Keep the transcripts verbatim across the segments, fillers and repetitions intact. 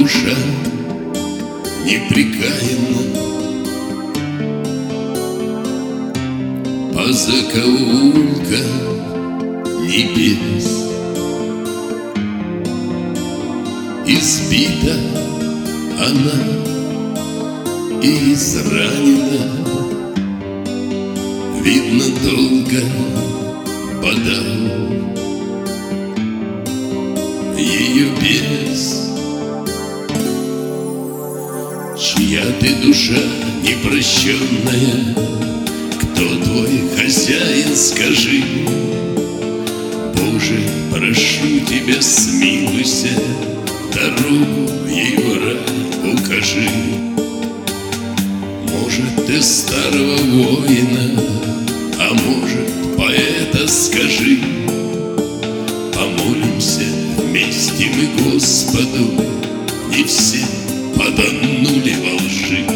душа непрекаянна по закоулкам небес. Избита она и изранена, видно, долго бодал ее бес. Чья ты душа непрощенная, кто твой хозяин, скажи? Боже, прошу тебя, смилуйся, дорогу ей в рай укажи. Может, ты старого воина, а может, поэта, скажи. Помолимся вместе мы Господу, не все потонули во лжи.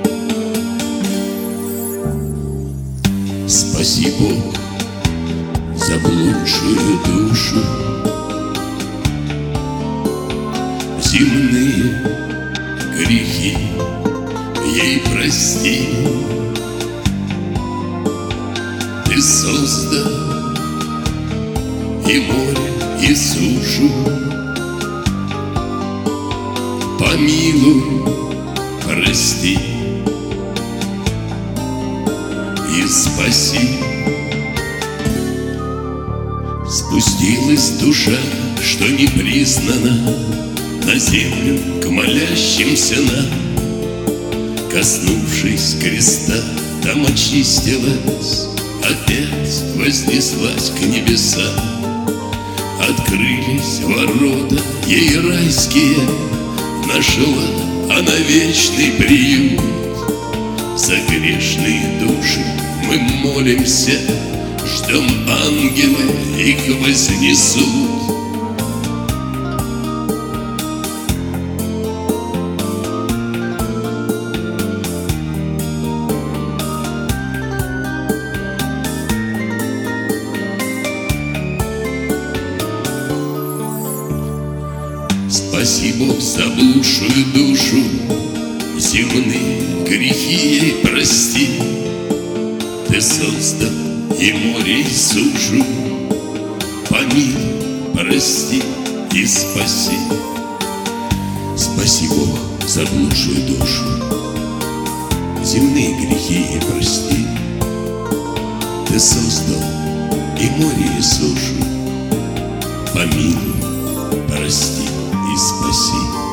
Спаси, Бог, заблудшую душу, земные грехи ей прости. Ты создал и море, и сушу, помилуй, прости и спаси. Спустилась душа, что не признана, на землю к молящимся нам. Коснувшись креста, там очистилась, опять вознеслась к небесам. Открылись ворота ей райские, нашла она вечный приют. За грешные души мы молимся, ждем, ангелы их вознесут. Спаси, Бог, заблудшую душу, земные грехи ей прости. Ты создал и море, и сушу, помилуй, прости и спаси. Спаси, Бог, заблудшую душу, земные грехи ей прости. Ты создал и море, и сушу, помилуй, прости и спаси.